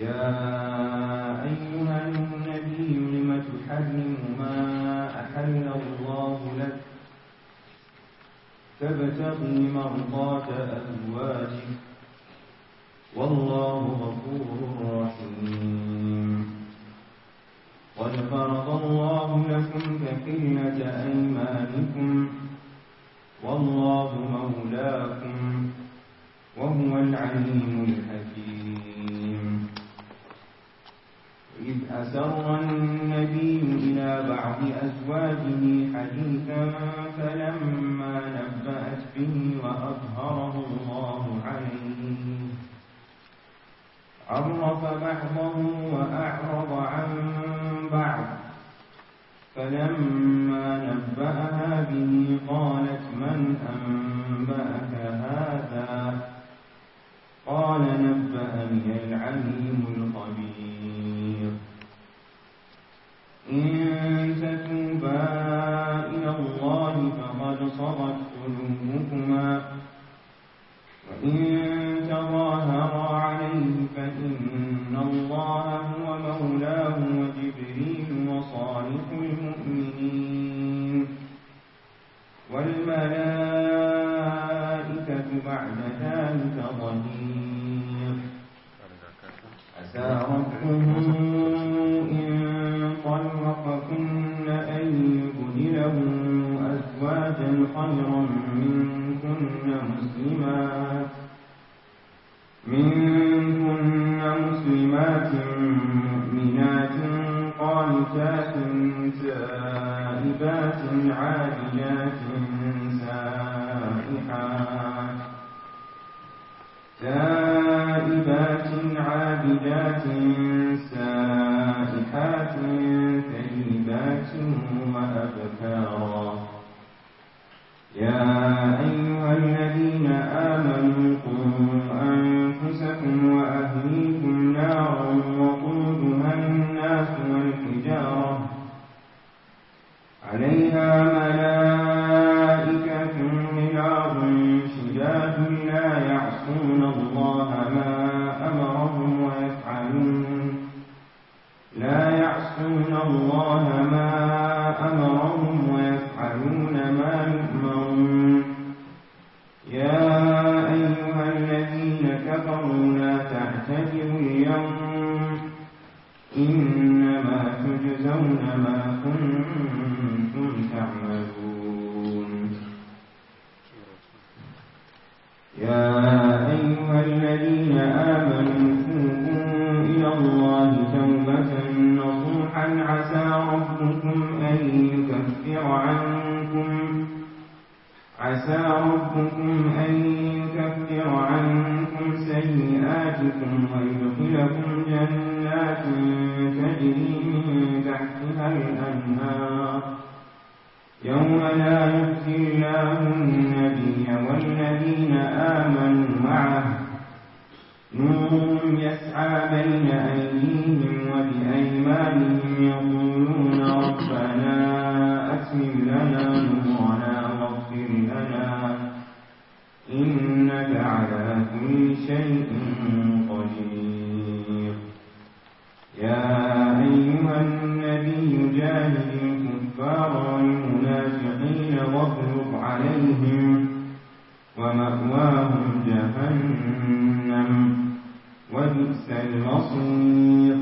يا أيها النبي لم تحرم ما أحل الله لك تبتغي مرضات أزواجك والله غفور رحيم. قد فرض الله لكم تحلة أيمانكم والله مولاكم وهو العليم الحكيم. إذ أسر النبي إلى بعض أزواجه حديثا فلما نبأت به وأظهره الله عليه عرف بعضه وأعرض عن بعض، فلما نبأها به قالت من أنبأك هذا؟ قال نبأني العليم الخبير. إن تتوبا إلى الله فقد صغت قلوبكما وإن تظاهرا عليه فإن الله هو مولاه وجبريل وصالح المؤمنين والملائكة بعد ذلك ظهير. عسى ربه إن طلقكن أن يبدله أزواجا خيرا منكن مسلمات مؤمنات قانتات تائبات عابدات سائحات ثيبات وأبكارا. يا أيها الذين آمنوا قوا أنفسكم وأهليكم نارا وقودها الناس والحجارة عليها ملائكة غلاظ شداد لا يعصون الله ما أمرهم ويفعلون ما يؤمرون. يا أيها الذين كفروا لا تعتذروا اليوم إنما تجزون ما كنتم تعملون. يا أيها الذين آمنوا توبوا إلى الله توبة نصوحا عسى ربكم أن يكفر عنكم سيئاتكم ويدخلكم جنات تجري من تحتها الأنهار يوم لا يخزي الله النبي والذين آمنوا معه نورهم يسعى بين أيديهم وبأيمانهم يقولون ربنا أتمم لنا نورنا واغفر لنا إنك على كل شيء قدير. يا أيها النبي جاهد الكفار والمنافقين واغلظ عليهم ومأواهم جهنم وبئس المصير.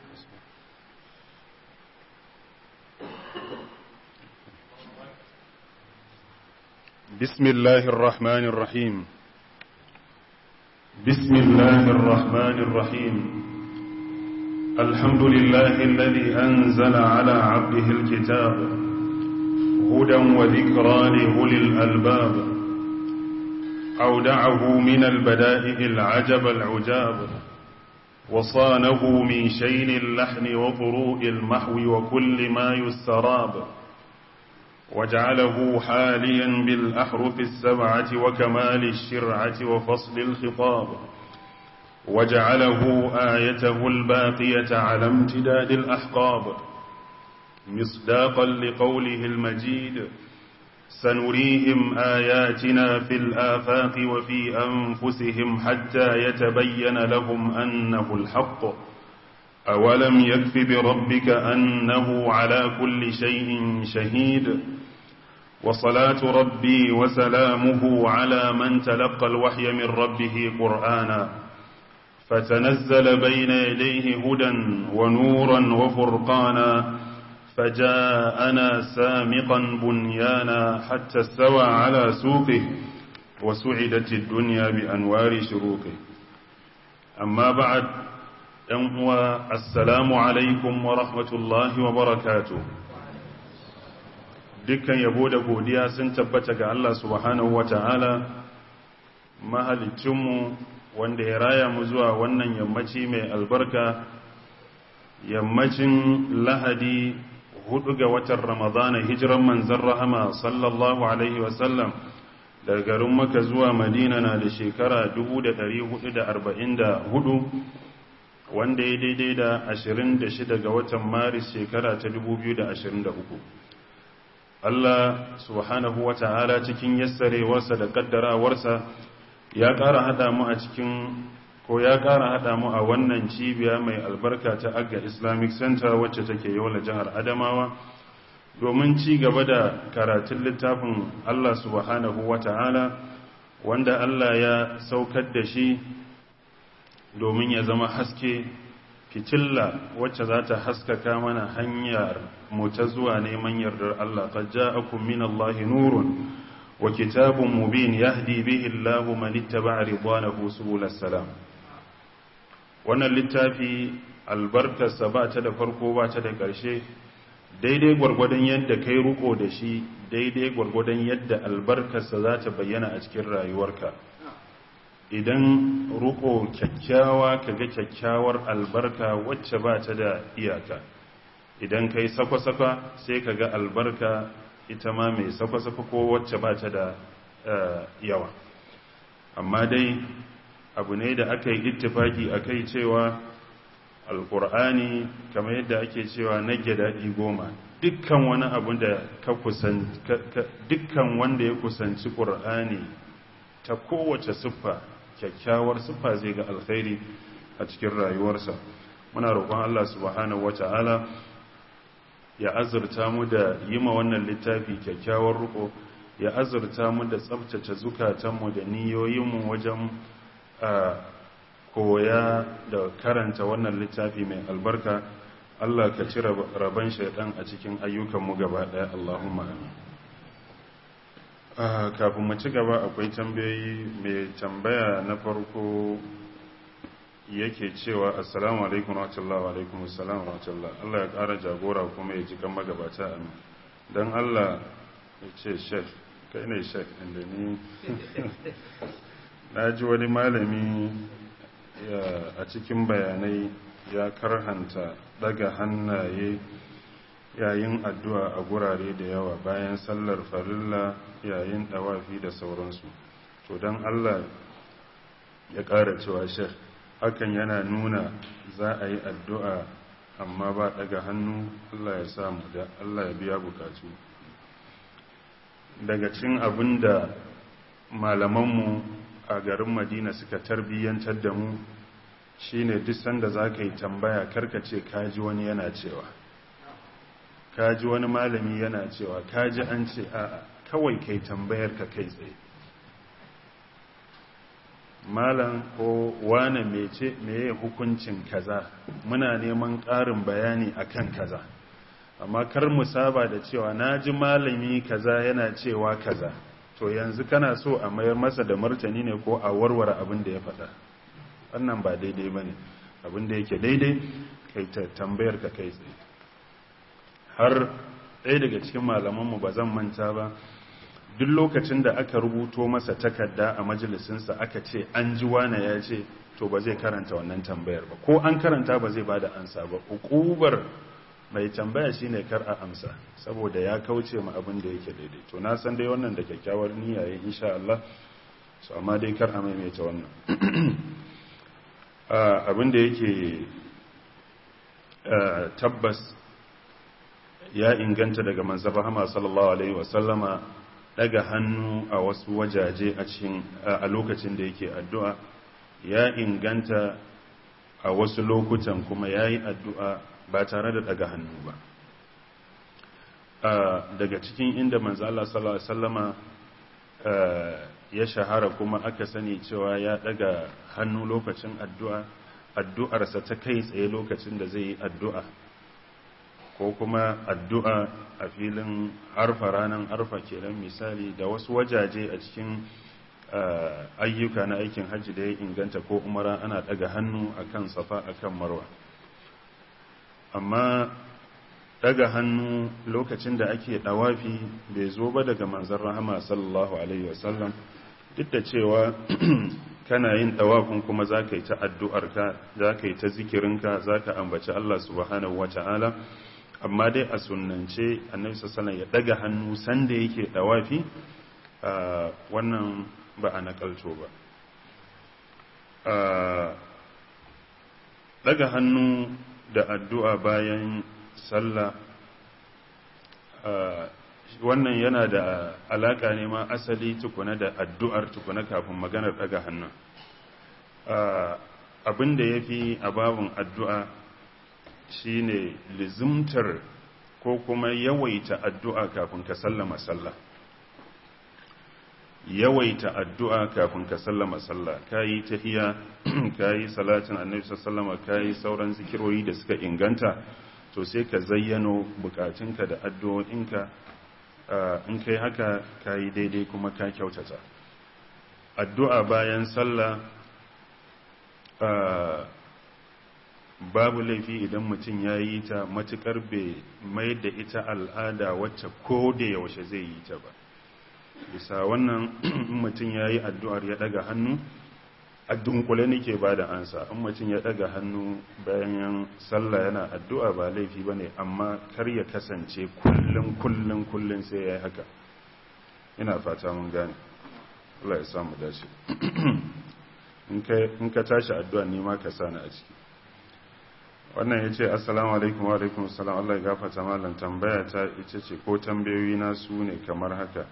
بسم الله الرحمن الرحيم. بسم الله الرحمن الرحيم. الحمد لله الذي أنزل على عبده الكتاب هدى وذكرى لأولي الألباب أودعه من البدائع العجب العجاب وصانه من شين اللحن وطروء المحو وكل ما يستراب وجعله حاليا بالأحرف السبعة وكمال الشرعة وفصل الخطاب وجعله آيته الباقية على امتداد الأحقاب مصداقا لقوله المجيد سنريهم آياتنا في الآفاق وفي أنفسهم حتى يتبين لهم أنه الحق أولم يكف بربك أنه على كل شيء شهيد وصلاة ربي وسلامه على من تلقى الوحي من ربه قرآنا فتنزل بين يديه هدى ونورا وفرقانا فجاءنا سامقا بنيانا حتى استوى على سوقه وسعدت الدنيا بأنوار شروقه أما بعد السلام عليكم ورحمة الله وبركاته. dukkan yabo da godiya sun tabbata ga Allah subhanahu wata'ala mahalicinmu wanda ya raya mu zuwa wannan yammaci mai albarka, yammacin Lahadi 4 ga watan Ramadana, hijiran manzon rahama sallallahu alaihi wasallam daga garin Makka zuwa Madina na da shekara 1444, wanda ya daidai da 26 ga watan Maris shekara ta 2023. Allah subhanahu wa ta'ala cikin yassarewarsa da kaddarawarsa ya ƙara haɗa mu a wannan cibiya mai albarka ta Agga Islamic Center wacce take Yola jihar Adamawa domin ci gaba da karatun littafin Allah subhanahu wa ta'ala wanda Allah ya saukar da shi domin ya zama haske, fitilla wacce za ta haskaka mana hanyar mu ta zuwa neman yardar Allah. Qad ja'akum minallahi nurun wa kitabun mubin yahdi bihi Allahu man ittaba'a ridwanahu subulas salam. Wannan littafi albarkarsa ba ta da farko ba ta da ƙarshe, daidai gwargwadon yadda kai ruko da shi, daidai gwargwadon yadda albarkarsa za ta bayyana a cikin rayuwarka. Idan ruko kyakkyawa kaga kyakkyawar albarka wacce ba ta da iyaka, idan kai sakwa-sakwa sai kaga albarka ita ma mai sakwa-sakwa ko wacce ba ta da yawa. Amma dai abu ne da aka yi ittifaki akai cewa alkur'ani kamar yadda ake cewa nage daɗi goma, dukkan wani abu da dukkan wanda ya kusanci ƙur'ani ta kowace siffa, kyakkyawar siffa, zai ga alkhairi a cikin rayuwarsa. Muna roƙon Allah subhanahu wata'ala ya azurta mu da yima wannan littafi kyakkyawar ruko, ya azurta mu da tsabtace zukatanmu da niyoyinmu wajen koya da karanta wannan littafi mai albarka. Allah ka cire rabon shaitan a cikin ayyukanmu gaba ɗaya, Allahumma amin. Kafin mu ci gaba akwai tambayoyi. Mai tambaya na farko yake cewa assalamu alaikum wa rahmatullahi wa alaikum assalam wa rahmatullahi. Allah ya ƙara jagora kuma ya ji kan magabata, amin. Dan Allah ya ce shek, kai ne shek inda ni na ji wani malami a cikin bayanai ya karhanta daga hannaye yayin addu'a a gurare da yawa bayan sallar farilla, yayin dawafi da sauransu. To don Allah ya ƙara cewa shek, hakan yana nuna za a yi addu'a amma ba daga hannu. Allah ya samu da Allah ya biya bukatu. Daga cin abin da malamanmu a garin Madina suka tarbiyyantar da mu shine duk sanda za ka yi tambaya karkace kaji wani yana cewa, kaji wani malami yana cewa, kaji an ce, a'a, kawai kai tambayar ka kai tsaye. Malam ko wane meye hukuncin kaza, muna neman ƙarin bayani akan kaza. Amma kar mu saba da cewa naji malami kaza yana cewa kaza, to yanzu kana so a mayar masa da martani ne ko a warware abin da ya faɗa. Wannan ba daidai bane. Abin da yake daidai kai ta tambayar ka kai tsaye. Har ɗaya daga cikin malamanmu ba zan manta ba, duk lokacin da aka rubuto masa takarda a majalisinsa aka ce an ji wane ya ce, to ba zai karanta wannan tambayar ba, ko an karanta ba zai bada ansa ba. Ukubar mai tambaya shine kar a amsa, saboda ya kauce ma abin da yake daidai. To na san dai wannan da kyakkyawar niyya yayin insha Allah, so amma dai kar a maimaita wannan. Abin da yake tabbas ya inganta daga manzon Muhammad sallallahu alaihi wasallama daga hannu a wasu wajaje a lokacin da yake addu'a, ya inganta a wasu lokutan kuma ya yi addu'a ba tare da daga hannu ba. Daga cikin inda manzo Allah sallallahu Alaihi wasallama ya shahara kuma aka sani cewa ya daga hannu lokacin addu'arsa ta kai tsaye lokacin da zai yi addu'a, ko kuma addu'a a filin arfa, ranar arfa kenan misali, da wasu wajaje a cikin ayyuka na aikin hajji da ya inganta ko umara ana daga hannu akan safa akan marwa. Amma daga hannu lokacin da ake dawafi bai zo ba daga manzon rahama sallallahu alaihi wasallam, duk da cewa kana yin dawafin kuma za ka yi ta addu'arka, za ka yi ta zikirinka, za ka ambaci Allah subhanahu wa ta'ala, amma dai a sunnance annabi sallallahu ya daga hannu sanda yake dawafi, wannan ba a nakalto ba. Daga hannu da addu'a bayan sallah, wannan yana da alaka ne ma asali tukuna da addu'ar tukuna kafin maganar daga hannu. Abin da ya fi a babin addu'a shi ne lizimtar ko kuma yawaita addu'a kafin ka sallama sallah. Yawaita addu'a kafin ka sallama sallah, ka yi tahiya, ka yi salatin annabi sallama, ka yi sauran zikirori da suka inganta, to sai ka zayyano bukatunka da addu'o'inka. In kai haka ka yi daidai kuma ka kyautata. Addu'a bayan sallah babu laifi idan mutum ya yi ta matuƙar bai mai da ita al'ada wacce ko da yaushe zai yi ta ba. Bisa wannan mutum ya yi addu'ar ya ɗaga hannu, a dunkule nake ba da ansa. In mutum ya ɗaga hannu bayan sallah yana addu'a ba laifi ba ne, amma kar ya kasance kullum sai ya yi haka. Ina fata mun gane. Allah ya samu dace. In ka tashi addu'a nima ka sani a ciki. Wannan ya ce assalamu alaikum wa alaikum assalam, Allah ya gafarta malam, tambaya ta ita ce ko tambayoyi na su ne kamar haka.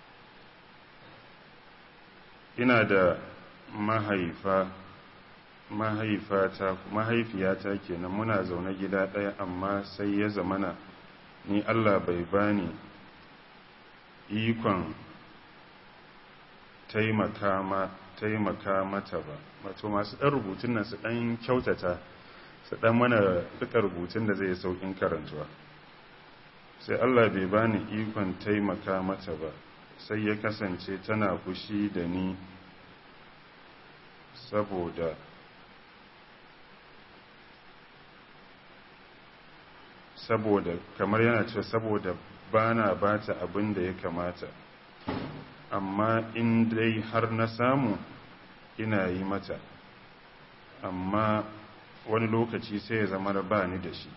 Ina da mahaifiyata kenan, muna zaune gida ɗaya, amma sai ya zamana ni Allah bai bani ikon taimaka mata ba. Wato masu ɗan rubutun nan su ɗan kyautata, su ɗan mana duka rubutun da zai saukin karantuwa. Sai Allah bai bani ikon taimaka mata ba, sai ya kasance tana fushi da ni saboda kamar yana cewa saboda bana bata abin da ya kamata, amma in dai har na samu ina yi mata, amma wani lokaci sai ya zama da ba ni da shi.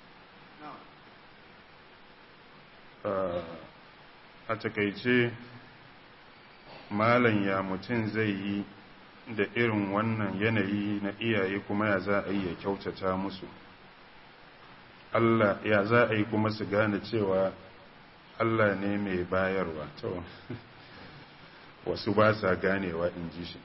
A takaice malam, ya mutum zai yi da irin wannan yanayi na iyaye, kuma ya za a yi ya kyautata musu? Allah ya za a yi kuma su gane cewa Allah ne mai bayarwa? To wasu ba sa ganewa, in ji shi.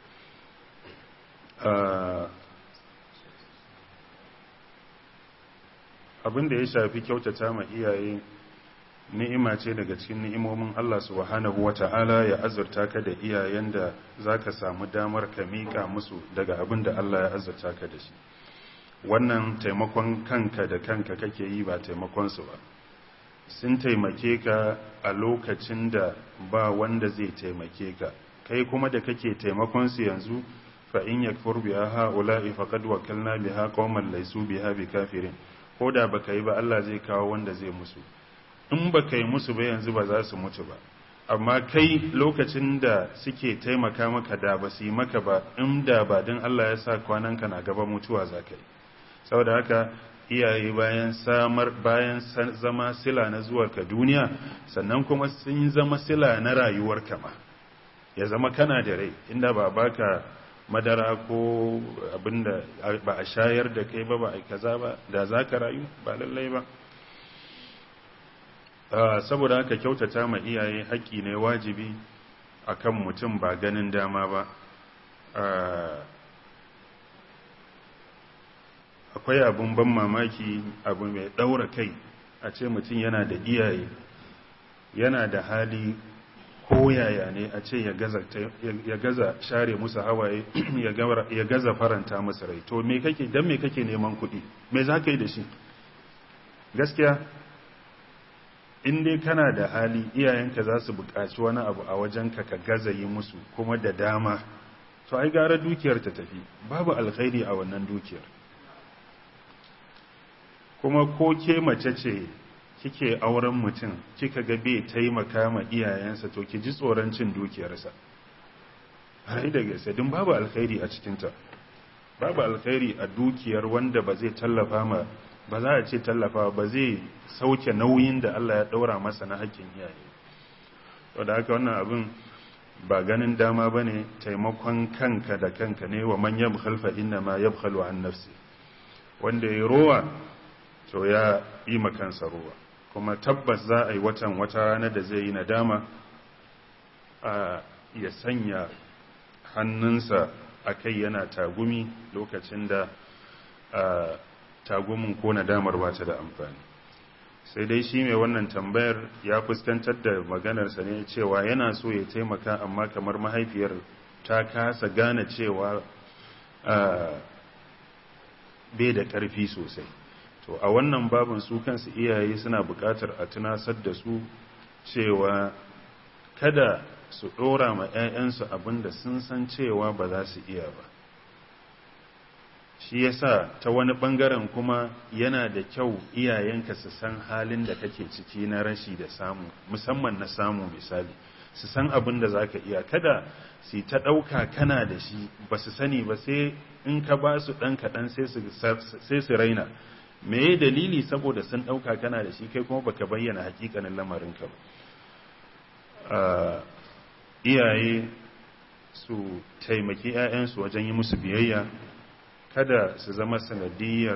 Abin da ya shafi kyautata ma iyaye ni'ima ce daga cikin ni'imomin Allah subhanahu wata'ala, ya azurta ka da iyayen da zaka samu damar ka miƙa musu daga abin da Allah ya azurta ka da shi. Wannan taimakon kanka da kanka kake yi, ba taimakon su ba. Sun taimake ka a lokacin da ba wanda zai taimake ka, kai kuma da kake taimakon su yanzu, fa in yakfur biha haula'i faqad wakalna biha qauman laysu biha bikafirin. Ko da baka yi ba, Allah zai kawo wanda zai musu. In baka yi musu ba yanzu, ba za su mutu ba. Amma kai lokacin da suke taimaka maka da ba su yi maka ba, inda ba don Allah ya sa kwananka na gaba, mutuwa za ka yi. Saboda haka iyaye bayan zama sila na zuwarka duniya, sannan kuma sun zama sila na rayuwarka ma, ya zama kana da rai. Inda ba baka madara ko abinda ba a shayar da kai ba a kaza ba, da za ka rayu? Ba lallai ba. saboda haka kyautata ma iyaye haƙƙi ne wajibi akan mutum ba ganin dama ba. Akwai abun ban mamaki, abu mai ɗaura kai a ce mutum yana da iyaye, yana da hali ko yaya ne a ce ya gaza share musu hawaye, ya gaza faranta musu rai. To me kake neman kuɗi, me za ka yi da shi? Gaskiya in dai kana da hali, iyayenka za su buƙaci wani abu a wajenka ka gaza yi musu kuma da dama, to ai gara dukiyar ta tafi, babu alkhairi a wannan dukiyar. Kuma ko ke mace ce kike auren mutum kika ga bai taimaka ma iyayensa, to ki ji tsoron cin dukiyarsa. Hai da gaske, din babu alkhairi a cikinta, babu alkhairi a dukiyar wanda ba zai tallafa ma, ba za a ce tallafa, ba zai sauke nauyin da Allah ya daura masa na haƙƙin iyaye. To da haka wannan abin ba ganin dama bane, taimakon kanka da kanka ne. Wa man yabkhal fa inna ma yabkhalu an nafsi, wanda ya rowa to ya yi makansa rowa. Kuma tabbas za a yi wata rana da zai yi nadama, ya sanya hannunsa a kai yana tagumi lokacin da tagumin ko nadamar ba ta da amfani. Sai dai shi mai wannan tambayar ya fuskantar da maganarsa ne cewa yana so ya taimaka, amma kamar mahaifiyar ta kasa gane cewa bai da ƙarfi sosai. To a wannan babin su kansu iyaye suna buƙatar a tunasar da su cewa kada su ɗora ma 'ya'yansu abinda sun san cewa ba za su iya ba. Shi yasa ta wani ɓangaren kuma yana da kyau iyayenka su san halin da kake ciki na rashi da samu, musamman na samu misali, su san abin da za ka iya. Kada su ta ɗauka kana da shi ba su sani ba, sai in ka ba su ɗan kaɗan sai su raina. Me dalili? Saboda sun ɗauka kana da shi, kai kuma baka bayyana hakikanin lamarinka ba. Iyaye su taimaki 'ya'yansu wajen yi musu biyayya, kada su zama sanadiyar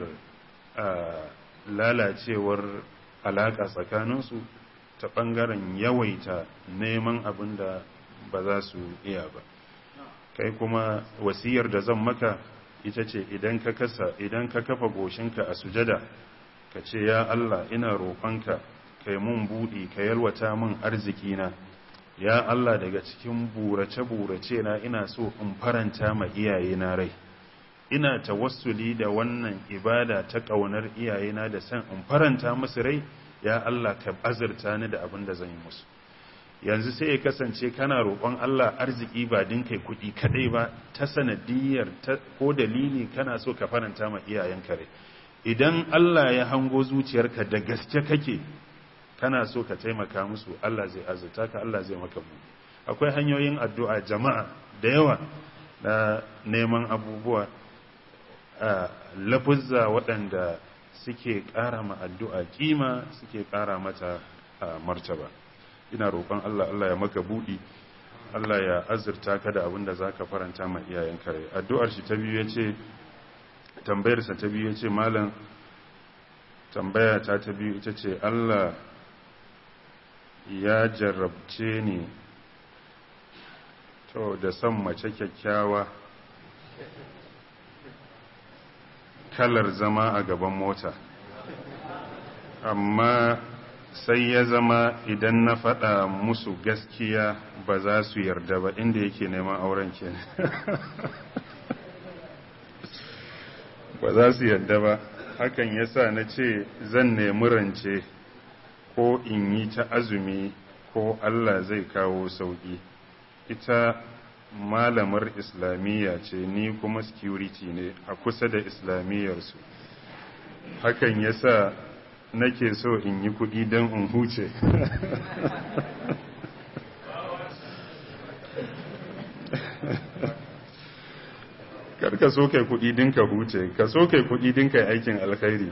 lalacewar alaƙa tsakaninsu ta ɓangaren yawaita neman abin da ba za su iya ba. Kai kuma wasiyar da zan maka ita ce, idan ka kafa goshinka a sujada, ka ce ya Allah, ina roƙonka kai mun buɗi, ka yalwata mun arzikina. Ya Allah, daga cikin burace-burace na ina so in faranta ma iyayena rai. Ina tawassuli da wannan ibada ta ƙaunar iyayena da san in faranta musu rai. Ya Allah, ka azurta ni da abin da zan yi musu. Yanzu sai ya kasance kana roƙon Allah arziki ba din kai kuɗi kaɗai ba, ta sanadiyar ko dalili kana so ka faranta ma iyayenka rai. Idan Allah ya hango zuciyarka da gaske kake kana so ka taimaka musu, Allah zai azurta ka, Allah zai maka buɗe. Akwai hanyoyin addu'a jama'a da yawa na neman abubuwa, lafuzza waɗanda suke ƙara ma addu'a kima, suke ƙara mata martaba. Ina roƙon Allah ya maka buɗi, Allah ya azurta ka da abin da za ka faranta ma iyayenka rai. Addu'ar shi ta biyu yace, tambayarsa ta biyu yace, malam, tambaya ta biyu ita ce, Allah ya jarrabce ni to da son mace kyakkyawa, kalar zama a gaban mota, amma sai ya zama idan na faɗa musu gaskiya ba za su yarda ba, inda yake neman auren ke ba za su yarda ba. Hakan yasa na ce zan nemi rance ko in yi ta azumi ko Allah zai kawo sauƙi. Ita malamar islamiyya ce, ni kuma security ne a kusa da islamiyyarsu. Hakan yasa nake so in yi kuɗi don in huce. Karka so kai kuɗi din ka huce, ka so kai kuɗi din kai aikin alkhairi.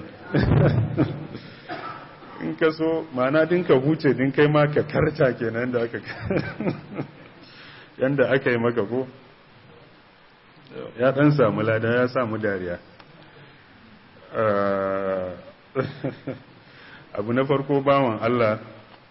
In ka so mana din ka huce din kai ma ka karta kenan da aka yanda aka yi maka ko ya dan samu lada, ya samu dariya. Abu na farko, bawan Allah,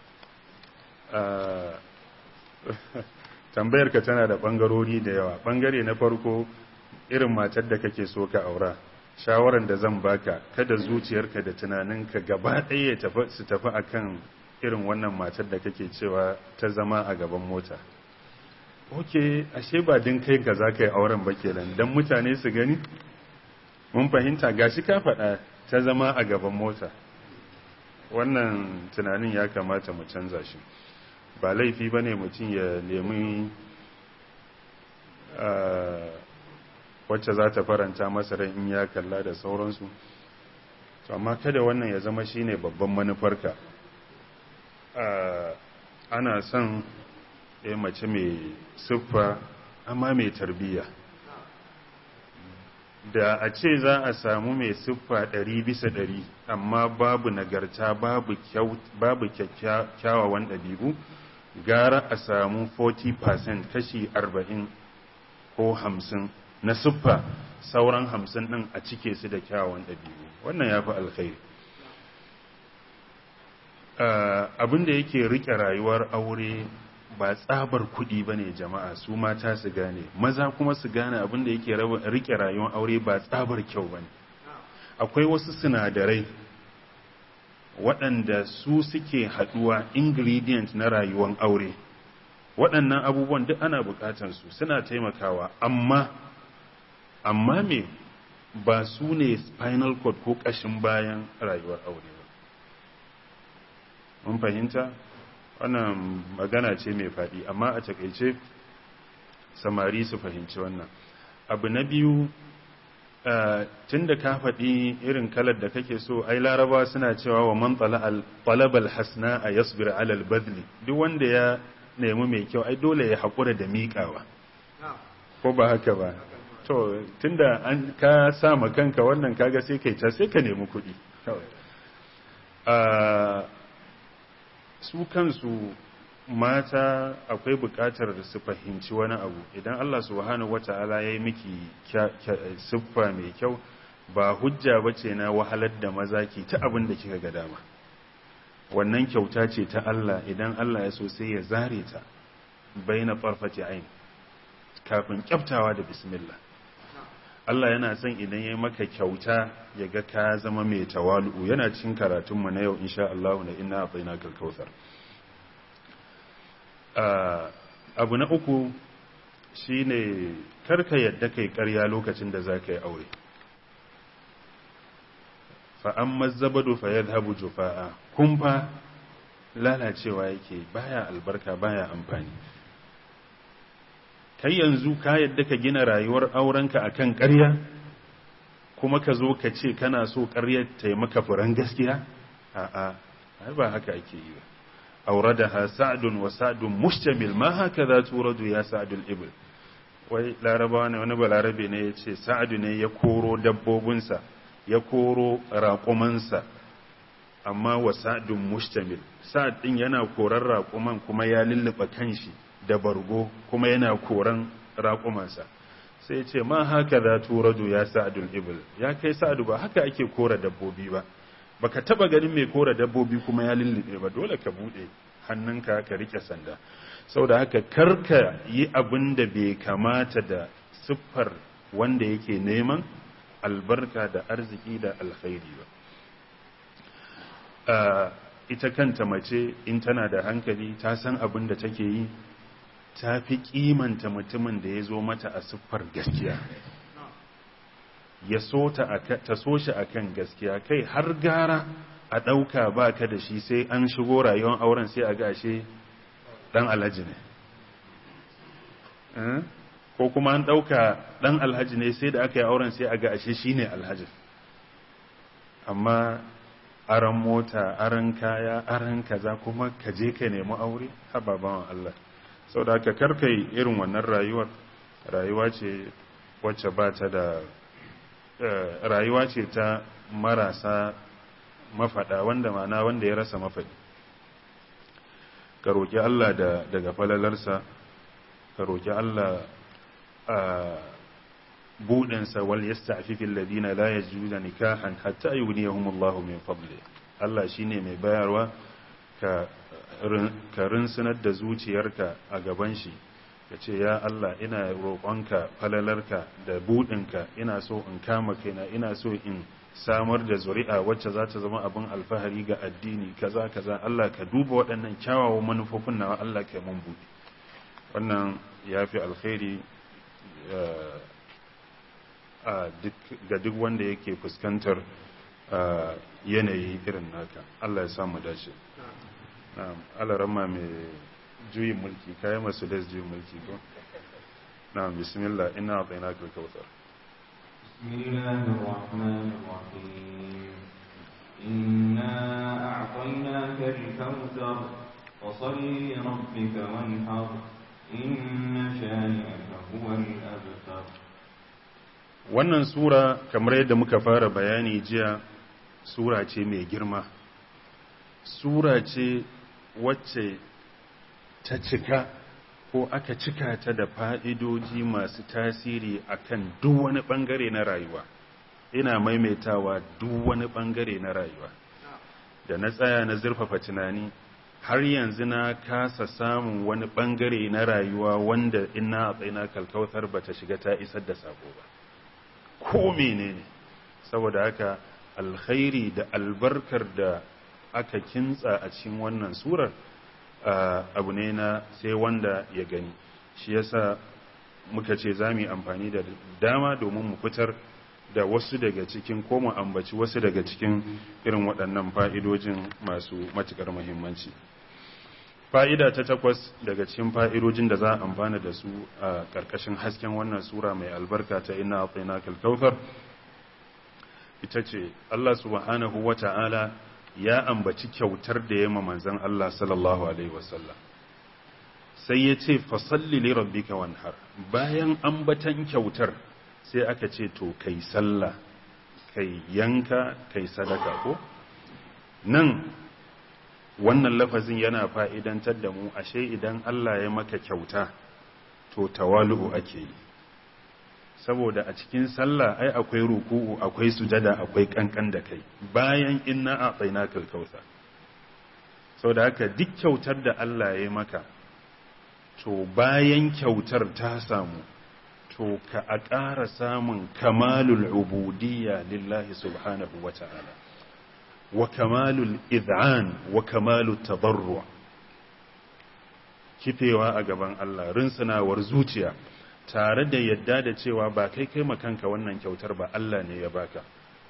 tambayar ka tana da bangarori da yawa. Bangare na farko, irin matar da kake so ka aura, shawaran da zan baka, kada zuciyarka da tunaninka gaba ɗaya su tafi akan irin wannan matar da kake cewa ta zama a gaban mota. Ok, ashe ba din kai ka za ka yi auren ba kenan, don mutane su gani? Mun fahimta, gashi ka faɗa ta zama a gaban mota. Wannan tunanin ya kamata mu canza shi. Ba laifi ba ne mutum ya nemi wacce za ta faranta masa rai in ya kalla da sauransu. Amma kada wannan ya zama shine babban manufarka. Ana son mace mai siffa amma mai tarbiyya. Da a ce za a samu mai siffa 100% amma babu nagarta, babu kyawawan ɗabi'u, gara a samu 40%, kashi 40 ko 50 na siffa, sauran 50 ɗin a cike su da kyawawan ɗabi'u. Wannan ya fi alkhairi. Abin da yake rike rayuwar aure ba tsabar kuɗi ba ne jama'a, su mata su gane, maza kuma su gane abin da yake rike rayuwar aure ba tsabar kyau ba ne. Akwai wasu sinadarai waɗanda su suke haɗuwa ingredient na rayuwar aure. Waɗannan abubuwan duk ana buƙatansu, suna taimakawa, amma me ba su ne spinal cord ko ƙashin bayan rayuwar aure ba. Mun fahimta? Wannan magana ce mai faɗi, amma a takaice samari su fahimci wannan. Abu na biyu, tun da ka faɗi irin kalar da kake so, ai laraba suna cewa wa man talabal hasna a yasbir alal badli. Duk wanda ya nemi mai kyau, ai dole ya haƙura da miƙawa, ko ba haka ba? To, tun da ka sa ma kanka wannan, kaga sai kai ta sai ka nemi kuɗi. Su kansu mata akwai buƙatar su fahimci wani abu. Idan Allah subhanahu wata'ala ya yi miki siffa mai kyau, ba hujja ba ce na wahalar da maza ki ta abin da kika ga dama. Wannan kyauta ce ta Allah, idan Allah ya so sai ya zare ta baina farfati ain, kafin kyaftawa da bismillah. Allah yana son idan ya maka kyauta ya ga ka zama mai tawalu. Yana cikin karatunmu na yau insha Allah na inna a'tainaka al-kautsar. Abu na uku shine karka yadda kai ƙarya lokacin da zaka yi aure. Fa amma zabadu fa yadhhabu jufaa. Kumfa lalacewa yake, baya albarka, baya amfani. Kai yanzu ka yadda ka gina rayuwar aurenka akan ƙarya, kuma ka zo ka ce kana so ƙaryar ta yi maka furan gaskiya? A'a, ba haka ake yi ba. Auradaha sa'dun wa sa'dun mushtamil, ma haka za turadu ya sa'dul ibil. Wai larabawa ne, wani balarabe ne ya ce sa'adu ne ya koro dabbobinsa, ya koro raƙumansa, amma wa sa'dun mushtamil. Sa'ad ɗin yana koran raƙuman kuma ya lulluɓa kanshi da bargo, kuma yana koran raƙumansa. Sai ce ma haka za turadu ya sa'adul ibil. Ya kai sa'adu, ba haka ake kora dabbobi ba. Baka taba ganin mai kora dabbobi kuma ya lullube ba. Dole ka bude hannunka ka rike sanda. Saboda haka karka yi abin da bai kamata da siffar wanda yake neman albarka da arziki da alkhairi ba. Ita kanta mace in tana da hankali, ta san abin da take yi, ta fi kimanta mutumin da ya zo mata a siffar gaskiya, ya so ta so shi akan gaskiya. Kai har gara a ɗauka ba ka da shi, sai an shigo rayuwar auren sai a gashe ɗan alhaji ne, ko kuma an ɗauka ɗan alhaji ne, sai da aka yi auren sai a gashe shi ne alhaji. Amma aran mota, aran kaya, aran kaza, kuma ka je ka nemi aure, haba bawan Allah. Sau da aka karkai irin wannan rayuwa ce wacce ba ta da rayuwa ce ta marasa mafaɗa, wanda ya rasa mafaɗi. Ka roƙi Allah daga falalarsa, ka roƙi Allah buɗinsa, wal yasta'fifil ladina la yajiduna nikahan hatta yughniyahumullahu min fadli. Allah shine mai bayarwa, ka ka rinsunar da zuciyarka a gaban shi ka ce ya Allah ina roƙonka falalarka da buɗinka, ina so in kama kaina, ina so in samar da zuri'a wacce za ta zama abin alfahari ga addini kaza kaza. Allah ka duba waɗannan kyawawan manufofin nawa, Allah ka mun buɗe. Wannan ya fi alkhairi ga duk wanda yake fuskantar yanayi irin naka. Allah ya samu dace. Allah ramma mai juyin mulki, kayan masu da juyin mulki ko? Na'am, bismillah, ina a'tainaka al-kautsar. Bismillahir rahmanir rahim. Inna a'tainaka al-kautsar fasalli li rabbika wanhar inna shani'aka huwal abtar. Wannan sura kamar yadda muka fara bayani jiya, sura ce mai girma. Sura ce wacce ta cika ko aka cika ta da fa'idoji masu tasiri akan duk wani ɓangare na rayuwa. Ina maimaitawa duk wani ɓangare na rayuwa. Da na tsaya na zurfafa tunani, har yanzu na kasa samun wani ɓangare na rayuwa wanda ina a tsaina kalkautar ba ta shiga ta isar da sako ba. Ko menene? Saboda haka alkhairi da albarkar da aka kintsa a cikin wannan surar abu ne na sai wanda ya gani. Shi yasa muka ce za mu yi amfani da dama domin mu fitar da wasu daga cikin, ko mu ambaci wasu daga cikin irin waɗannan fa'idojin masu matuƙar muhimmanci. Fa'ida ta 8 daga cikin fa'idojin da za a amfana da su a ƙarƙashin hasken wannan sura mai albarka ta inna a'tainakal kautsar ita ce Allah subhanahu wa ta'ala ya ambaci kyautar da ya ma manzon Allah sallallahu alaihi wasallam, sai ya ce fasalli li rabbika wanhar. Bayan ambatan kyautar sai aka ce to kai sallah, kai yanka, kai sadaka. Ko nan wannan lafazin yana fa'idantar da mu ashe idan Allah ya maka kyauta to tawalu'u ake yi, saboda a cikin sallah ai akwai ruku'u, akwai sujada, akwai kankan da kai bayan inna a'tainakal kautsar. Saboda haka duk kyautar da Allah ya maka, to bayan kyautar ta samu, to ka a ƙara samun kamalul ubudiyya lillahi subhanahu wa ta'ala, wa kamalul id'an wa kamalul tadarru', kifewa a gaban Allah, rinsunawar zuciya tare da yadda da cewa ba kai makanka wannan kyautar ba, Allah ne ya baka.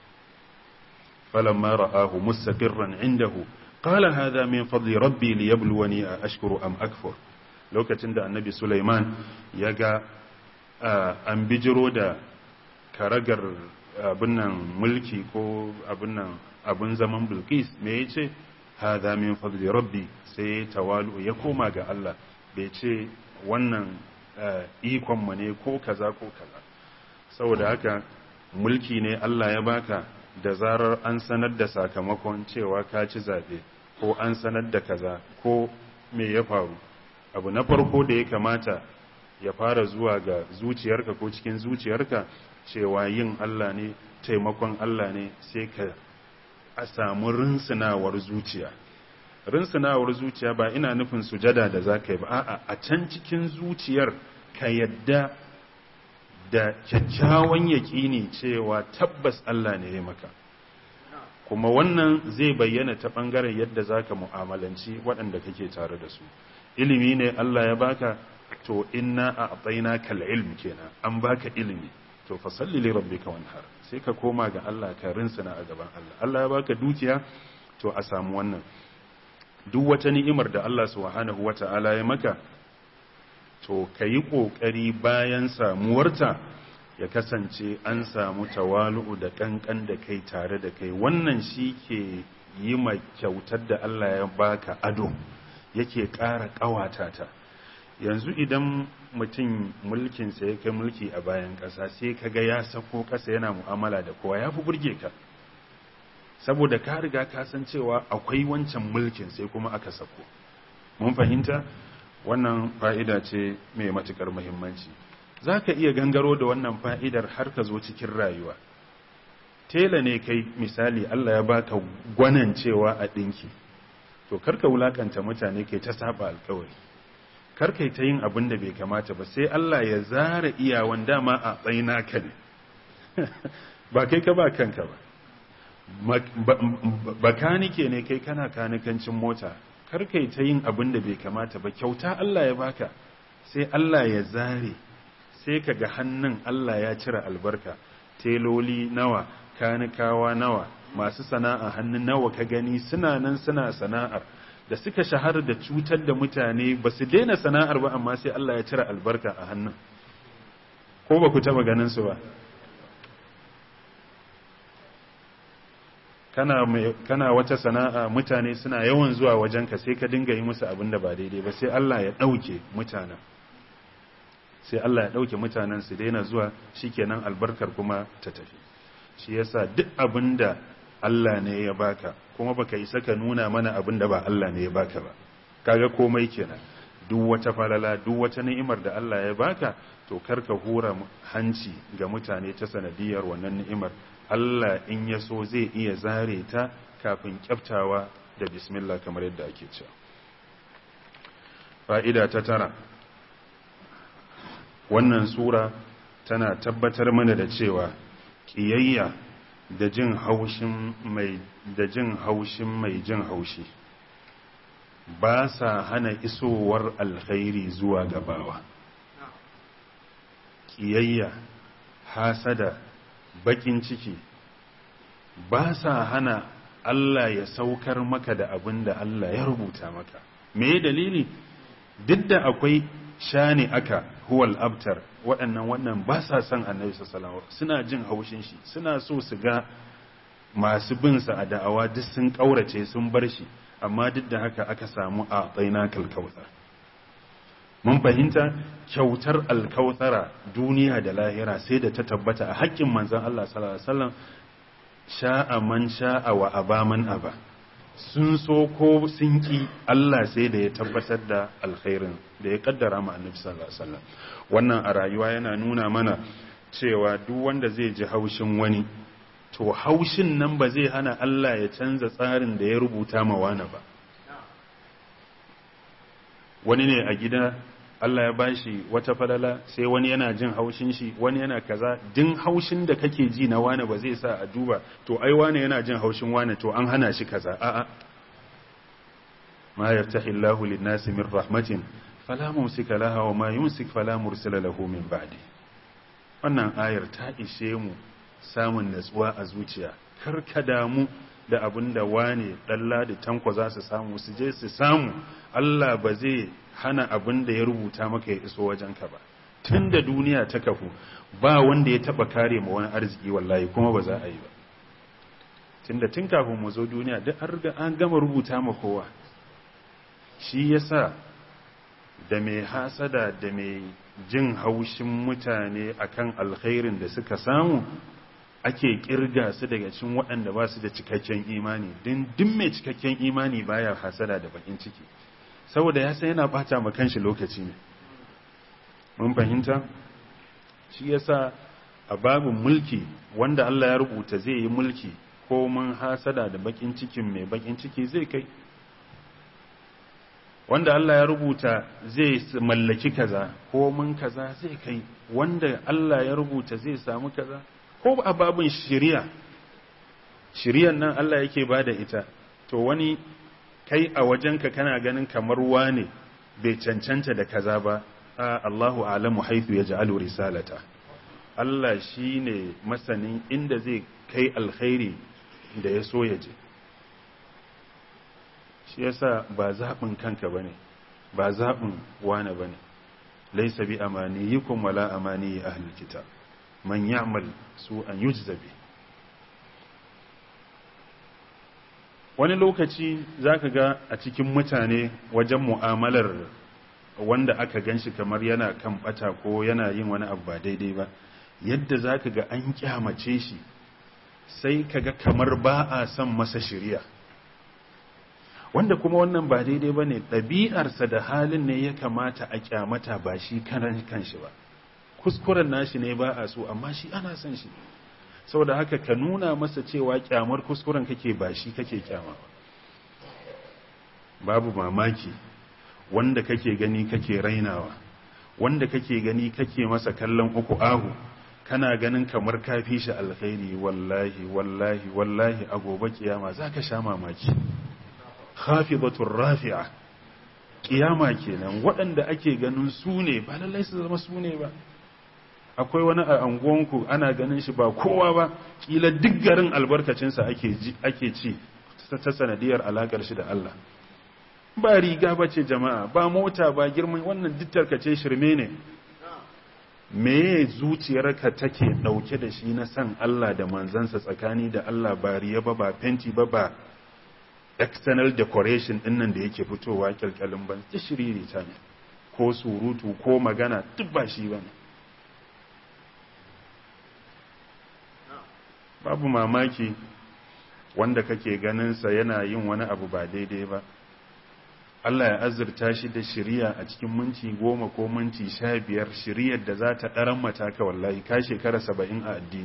falamma ra'ahu mustaqirran indahu qala hadha min fadli rabbi liyabluwani ashkuru am akfur. Lokacin da annabi Sulaiman ya ga an bijiro da karagar abin nan mulki ko abin zaman Bilqis, me yace hadha min fadli rabbi, sai tawalu ya koma ga Allah, bai ce wannan ikonmu ne ko kaza ko kaza. Saboda haka mulki ne Allah ya baka, da zarar an sanar da sakamakon cewa ka ci zaɓe ko an sanar da kaza ko me ya faru, abu na farko da ya kamata ya fara zuwa ga zuciyarka ko cikin zuciyarka cewa yin Allah ne, taimakon Allah ne, sai ka a samu rinsunawar zuciya. Rinsunawar zuciya ba ina nufin sujada da za ka yi ba, a'a a can cikin zuciyar ka yadda da kyakkyawan yaƙini cewa tabbas Allah ne ya maka. Kuma wannan zai bayyana ta ɓangaren yadda za ka mu'amalanci waɗanda kake tare da su. Ilimi ne Allah ya baka, to inna a'tainakal ilm kenan, an baka ilimi, to fasalli li rabbika wanhar, sai ka koma ga Allah ka rinsuna a gaban Allah. Allah ya baka dukiya, to a samu wannan. Duk wata ni'imar da Allah subhanahu wata'ala ya maka, to ka yi ƙoƙari bayan samuwarta ya kasance an samu tawalu'u da ƙanƙan da kai tare da kai. Wannan shi ke yi ma kyautar da Allah ya baka ado, yake ƙara ƙawata ta. Yanzu idan mutum mulkinsa ya kai mulki a bayan ƙasa, sai ka ga ya sako ƙasa yana mu'amala da kowa, ya fi burge ka, saboda ka riga ka san cewa akwai wancan mulkin sai kuma aka sako. Mun fahimta? Wannan fa'ida ce mai matuƙar muhimmanci. Za ka iya gangaro da wannan fa'idar har ka zo cikin rayuwa. Tela ne kai misali, Allah ya baka gwanan cewa a ɗinki, to karka wulakanta mutane kai ta saba alkawari, karka ta yin abin da bai kamata ba, sai Allah ya zara iyawan dama a tsaina ka ne ba kai ka ba kanka ba. Bakanike ne kai, kana kanikancin mota, karka ta yin abin da bai kamata ba, kyauta Allah ya baka, sai Allah ya zare, sai ka ga hannun Allah ya cire albarka. Teloli nawa, kanikawa nawa, masu sana'a hannu nawa ka gani suna nan suna sana'ar da suka shahara da cutar da mutane, ba su daina sana'ar ba, amma sai Allah ya cire albarka a hannun. Ko ba ku taba ganin su ba? kana wata sana'a, mutane suna yawan zuwa wajenka, sai ka dinga yi musu abin da ba daidai ba, sai Allah ya ɗauke mutanen, sai Allah ya ɗauke mutanen su daina zuwa, shikenan albarkar kuma ta tafi. Shi yasa duk abin da Allah ne ya baka, kuma baka isa ka nuna mana abin da ba Allah ne ya baka ba, kaga komai kenan. Duk wata falala, duk wata ni'imar da Allah ya baka, to karka hura hanci ga mutane ta sanadiyar wannan ni'imar. Allah in ya so zai iya zare ta kafin kyaftawa da bismillah, kamar yadda ake cewa. Fa'ida ta 9, wannan sura tana tabbatar mana da cewa ƙiyayya da jin haushin mai jin haushi ba sa hana isowar alkhairi zuwa gabawa. Ƙiyayya, hasada, bakin ciki ba sa hana Allah ya saukar maka da abin da Allah ya rubuta maka. Me dalili? Duk da akwai shani aka huwal abtar, wannan ba sa son annabi sallallahu alaihi wasallam, suna jin haushin shi, suna so su ga masu bin sa a da'awa duk sun kaurace sun bar shi, amma duk da haka aka samu a tsainakal kautsar. Mun fahimta kyautar alkautsara duniya da lahira sai da ta tabbata a haƙƙin manzon Allah sallallahu alaihi wasallam, sha'a man sha'a wa aba man aba, sun so ko sun ki, Allah sai da ya tabbatar da alkhairin da ya kaddara ma annabi sallallahu alaihi wasallam. Wannan a rayuwa yana nuna mana cewa duk wanda zai ji haushin wani, to haushin nan ba zai hana Allah ya canza tsarin da ya rubuta ma wani ba. Wani ne a gida Allah ya bashi wata falala, sai wani yana jin haushin shi, wani yana kaza, din haushin da kake ji na wani ba zai sa a duba to ai wani yana jin haushin wani to an hana shi kaza. A'a, ma yaftahi Allahu lin-nasi min rahmatin fala mumsika laha wa ma yumsik fala mursila lahu min ba'di. Wannan ayar ta ishe mu samun natsuwa a zuciya. Kar ka damu da abin da wane ɗalla da tanko za su samu, su je su samu, Allah ba zai hana abin da ya rubuta maka ya iso wajenka ba. Tun da duniya ta kafu ba wanda ya taba kare ma wani arziki, wallahi, kuma ba za a yi ba. Tun da tun kafin mu zo duniya duk an gama rubuta ma kowa. Shi yasa da mai hasada da mai jin haushin mutane akan alkhairin da suka samu ake kirga su daga cikin waɗanda ba su da cikakken imani. Din duk mai cikakken imani baya hasada da bakin ciki, saboda ya san yana bata ma kanshi lokaci ne. Mun fahimta? Shi yasa a babin mulki, wanda Allah ya rubuta zai yi mulki, ko mun hasada da bakin cikin mai bakin ciki zai kai. Wanda Allah ya rubuta zai mallaki kaza, ko mun kaza zai kai. Wanda Allah ya rubuta zai samu kaza, ko a babin shiriyan nan Allah yake bada ita, to wani kai a wajenka kana ganin kamar wane bai cancanta da kaza ba, Allahu a'lamu haythu yaj'alu risalata. Allah shine masanin inda zai kai alkhairi da ya so ya je. Shi yasa ba zaɓin kanka bane, ba zaɓin wane bane. Laysa bi amaniyikum wala amani ahlil kitab, man ya'mal su'an yujza bi. Wani lokaci zaka ga a cikin mutane wajen mu'amalar wanda aka ganshi kamar yana kan bata ko yana yin wani abu ba daidai ba, yadda zaka ga an kyamace shi, sai kaga kamar ba a son masa shiriya, wanda kuma wannan ba daidai bane. ɗabi'arsa da halin ne ya kamata a kyamata, ba shi kanshi ba. Kuskuren nashi ne ba a so, amma shi ana son shi. Saboda haka ka nuna masa cewa kyamar kuskuren kake, ba shi kake kyama ba. babu mamaki wanda kake gani kake rainawa, wanda kake gani kake masa kallon uku ahu, kana ganin kamar kafi shi alkhairi, wallahi wallahi wallahi a gobe kiyama zaka sha mamaki. Khafidatur rafi'a, kiyama kenan. Waɗanda ake ganin su ne ba lallai su zama su ne ba. Akwai wani a anguwanku ana ganin shi ba kowa ba, kila duk garin albarkacinsa ake ci ta sanadiyar alakar shi da Allah. Ba riga ba ce jama'a, ba mota, ba girman, wannan duk tarkace shirme ne. Me zuciyarka take dauke da shi na san Allah da manzansa tsakani da Allah, ba riya ba, ba fenti ba, ba external decoration dinnan da yake fitowa kyalkyalin ban ta shiriri ta ne, ko surutu ko magana duk ba shi bane. Babu mamaki wanda kake ganinsa yana yin wani abu ba daidai ba, Allah ya azurta shi da shiriya a cikin minti 10 ko minti 15, shiriyar da za ta ɗaran mataka wallahi ka shekara 70 a addini.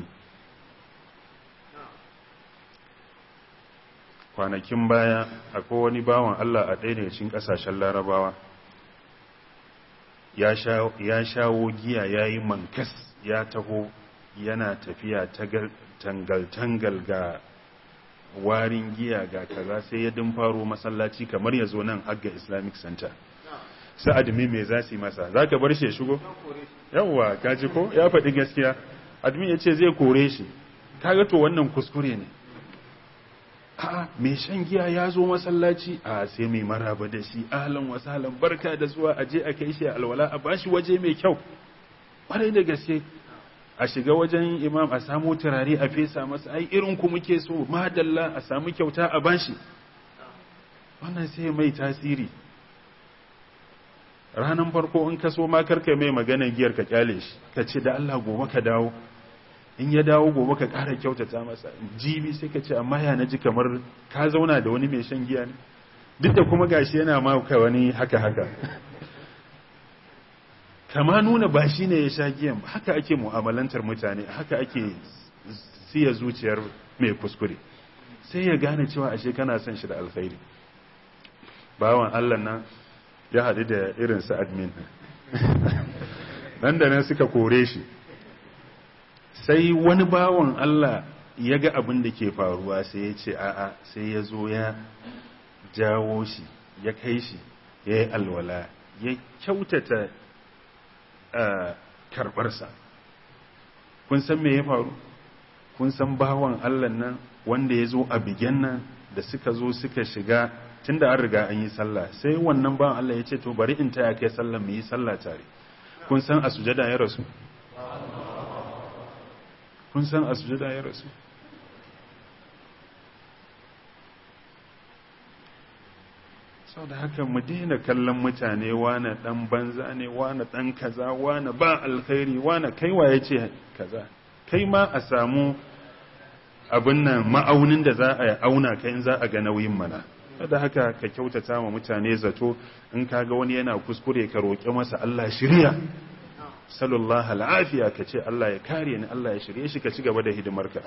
Kwanakin baya akwai wani bawan Allah a ɗaya daga cikin ƙasashen Larabawa ya shawo giya, ya yi mankas, ya taho yana tafiya tangal-tangal ga warin giya ga kaza, sai ya faro masallaci kamar ya zo nan Agga Islamic Center. Sa'ad me za su yi masa, za ka bar shi ya shigo? Yawwa, kaji ko ya faɗi gaskiya. Admin ya ce zai kore shi. Kaga to wannan kuskure ne. A'a, mai shan giya ya zo masallaci, a sai mai maraba da shi, ahlan wa sahlan, barka da zuwa, aje a kai shi alwala, a bashi waje mai kyau. Ƙwarai da gaske, a shiga wajen imam a samu turare a fesa masa, ai irin ku muke so, madalla, a samu kyauta a bashi. Wannan sai mai tasiri. Ranan farko in ka so ma karka mai maganar giyar ka kyale shi, ka ce da Allah gobe ka dawo. In ya dawo gobe ka ƙara kyautata masa, jibi sai ka ce amma ya naji kamar ka zauna da wani mai shan giya ne, duk da kuma gashi yana maka wani haka kama nuna ba shi ne ya sha giyan. Haka ake mu'amalantar mutane, haka ake siya zuciyar mai kuskure, sai ya gane cewa ashe kana son shi da alkhairi. Bawan Allah nan ya haɗu da irin su admin nan da nan suka kore shi. Sai wani bawan Allah ya ga abin da ke faruwa, sai ya ce a'a, sai ya zo ya jawo shi, ya kai shi, ya yi alwala, ya kyautata karɓarsa. Kun san me ya faru? Kun san bawan Allah nan wanda ya zo a bigen nan da suka zo suka shiga tun da an riga an yi sallah, sai wannan bawan Allah ya ce to bari in taya kai sallah, mu yi sallah tare. Kun san a sujada ya rasu? Kun san a sujada ya rasu? Sau da haka mu daina kallon mutane, wane ɗan banza ne, wane ɗan kaza, wane ba alkhairi, wane kaiwa ya ce kaza. Kai ma a samu abin nan ma'aunin da za a auna kai in za a ga nauyin mana. Sau da haka ka kyautata wa mutane zato, in ka ga wani yana kuskure ka roƙi masa Allah shirya. Sallallahu al'afiya, ka ce Allah ya kare ni, Allah ya shirye shi, ka ci gaba da hidimarka.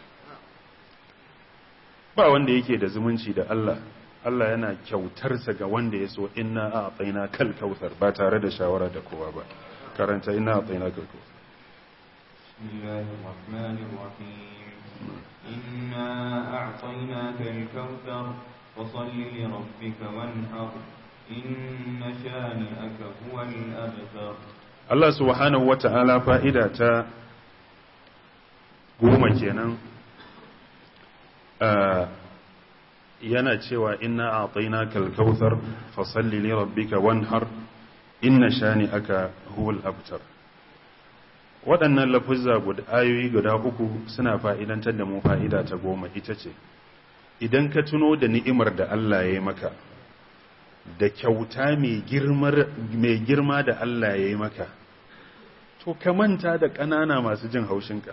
Ba wanda yake da zumunci da Allah, Allah yana kyautarsa ga wanda ya so. Inna a'tayna kal kautsar, ba tare da shawara da kowa ba. Karanta inna a'tayna kal kautsar. Bismillahir rahmanir rahim. Inna a'tainaka al-kautsar fasalli li rabbika wanhar. Inna shani'aka huwal abtar. Allah subhanahu wata'ala fa'ida ta 10 kenan yana cewa inna a'tainaka al-kautsar fasalli li rabbika wanhar inna shani'aka huwal abtar. Waɗannan lafuzza ayoyi guda 3 suna fa'idantar da mu fa'ida ta 10, ita ce idan ka tuno da ni'imar da Allah ya yi maka, da kyauta mai girma da Allah ya yi maka, to ka manta da ƙanana masu jin haushinka.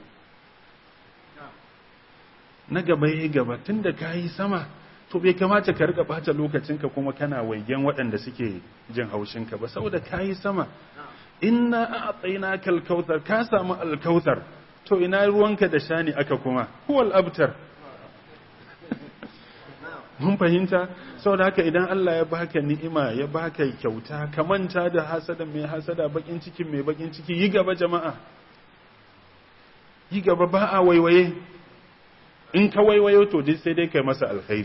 Na gaba ya gaba, tun da ka yi sama, to bai kamata ka rika ɓata lokacinka kuma kana waigen waɗanda suke jin haushinka ba, saboda ka yi sama. Inna a'tainaka al-kautsar, ka samu al-kautsar, to ina ruwanka da shani aka kuma huwal abtar. mun fahimta. Saboda haka idan Allah ya baka ni'ima ya baka kyauta ka manta da hasada mai hasada, bakin cikin mai bakin ciki, yi gaba jama'a, yi gaba, ba a waiwaye. In ka waiwayo to dai sai dai kai masa alkhairi.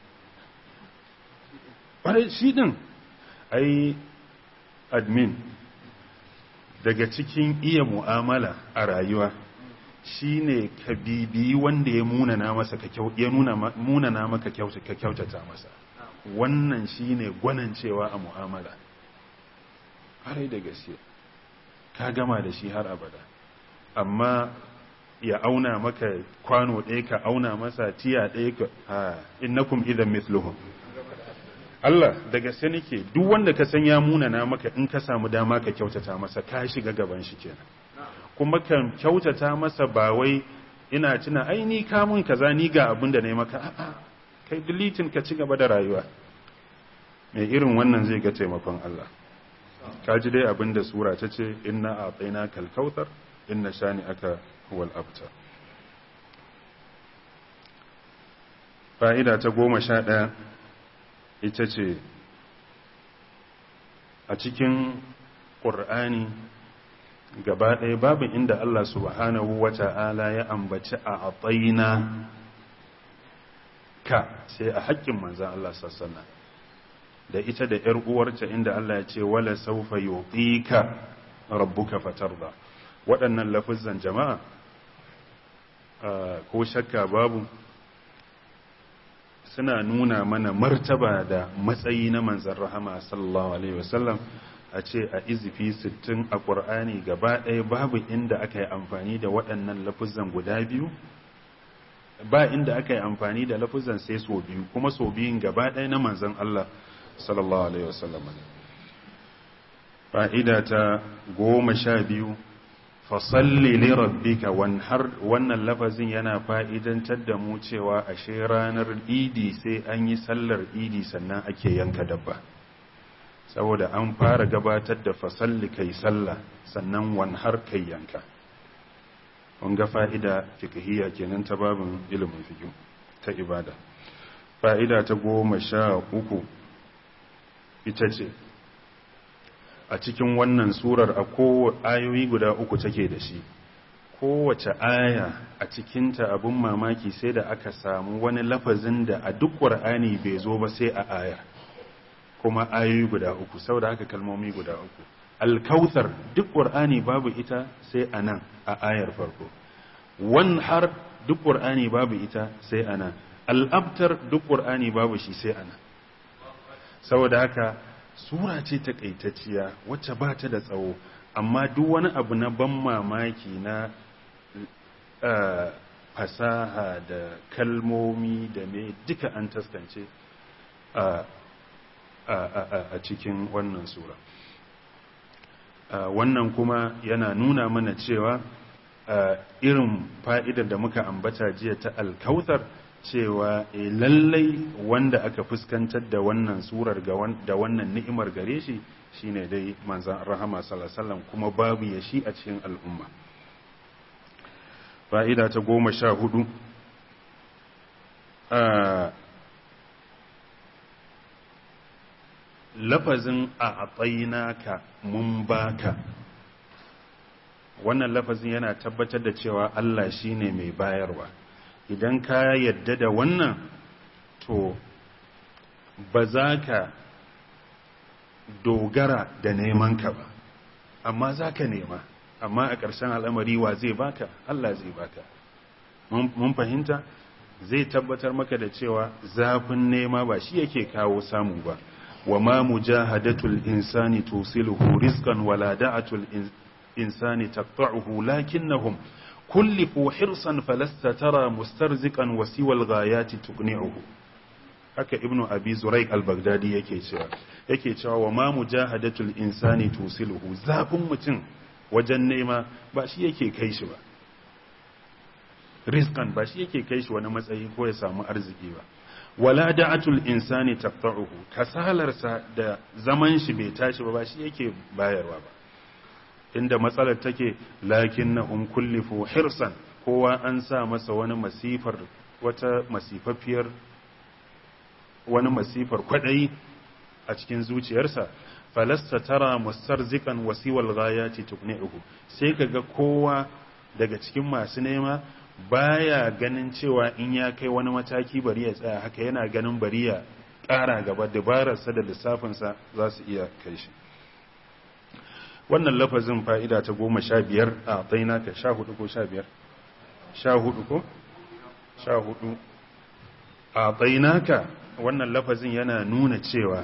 Bare shi din ai admin daga cikin iya mu'amala a rayuwa shine ka bibiyi wanda ya munana masa munana maka ka kyautata masa. Wannan shine gwanancewa a mu'amala. Harai da gaske ka gama da shi har abada. Amma ya auna maka kwano ɗaya ka auna masa tiya ɗaya ka innakum idan mithluhum. Allah daga sai nake duk wanda ka san ya munana maka in ka samu dama ka kyautata masa ka shiga gaban shi kenan. Kuma kan kyautata masa ba wai ina tuna ai ni ka mun kaza ni ga abin da nayi maka, a'a kai deleting ka ci gaba da rayuwa. Mai irin wannan zai ga taimakon Allah. Ka ji dai abin da sura ta ce inna a'tayna kal kautsar inna shani'aka huwal abtar. Fa'ida ta 11 ita ce a cikin ƙur'ani gaba ɗaya babu inda Allah subhanahu wa ta'ala ya ambaci a atsaina ka sai a haƙƙin manzan Allah sassana da ita da ‘yar uwarta inda Allah ya ce wala saufa yuqika rabbuka fatarda. Waɗannan lafizan jama'a ko shakka babu suna nuna mana martaba da matsayi na manzan rahama sallallahu alaihi wasallam. A ce a izifi 60 a ƙur'ani gaba ɗaya babu inda aka yi amfani da waɗannan lafuzan guda biyu, ba inda aka yi amfani da lafuzan sai so biyu, kuma so biyun gaba ɗaya na manzan Allah sallallahu alaihi wasallam. Fa'ida ta 12 fasalli li rabbika wanhar. Wannan lafazin yana fa'idantar da mu cewa ashe ranar idi sai an yi sallar idi sannan ake yanka dabba, saboda an fara gabatar da fasalli kai sallah sannan wanhar kai yanka. Kun ga fa'ida fiqhiyya kenan ta babin ilimin fiqh ta ibada. Fa'ida ta 13 ita ce a cikin wannan surar a ayoyi guda 3 take da shi. Kowace aya a cikinta abin mamaki sai da aka samu wani lafazin da a duk ƙur'ani bai zo ba sai a aya, kuma ayoyi guda 3, saboda haka kalmomi guda 3. Alkauthar duk ƙur'ani babu ita sai a nan a ayar farko. Wanhar duk ƙur'ani babu ita sai a nan. Al'abtar duk ƙur'ani babu shi sai a nan. Saboda haka sura ce takaitacciya wacce ba ta da tsawo, amma duk wani abu na ban mamaki na fasaha da kalmomi da me duka an taskance a cikin wannan sura. Wannan kuma yana nuna mana cewa irin fa'idar da muka ambata jiya ta alkautar, cewa lallai wanda aka fuskantar da wannan surar da wannan ni'imar gare shi shine dai manzon rahama sallallahu alaihi wasallam, kuma babu ya shi a cikin al'umma. Fa'ida ta 14 lafazin a atsainaka mun baka. Wannan lafazin yana tabbatar da cewa Allah shine mai bayarwa. Idan ka yadda da wannan to ba za ka dogara da neman ka ba, amma za ka nema, amma a ƙarshen al'amari wa zai baka? Allah zai baka. Mun fahimta? Zai tabbatar maka da cewa zafin nema ba shi yake kawo samu ba. wa ma mujahadatul insani tusiluhu rizqan wala da'atul insani taqta'uhu lakinnahum kullifu hirsan falasta tara mustarziqan wa siwal ghayati tuqni'uhu. Haka ibnu abi zuraik al-baghdadi yake cewa wa ma mujahadatul insani tusiluhu, zafin mutum wajen nema ba shi yake kai shi ba, rizqan ba shi yake kai shi wani matsayi ko ya samu arziki ba, wala da'atul insani taqta'uhu, kasalarsa da zaman shi bai tashi ba shi yake bayarwa ba. Inda matsalar take lakinnahum kullifu hirsan, kowa an sa masa wani masifar, wata masifafiyar wani masifar kwadayi a cikin zuciyarsa falasta tara mustarzikan wasiwal ghayati tuqni'uhu sai kaga kowa daga cikin masu nema baya ganin cewa in ya kai wani mataki bari ya tsaya haka yana ganin bari ya ƙara gaba dabararsa da lissafinsa za su iya kai shi wannan lafazin fa'ida ta 15 a tsainaka 14 ko 15 14 ko 14 a tsainaka wannan lafazin yana nuna cewa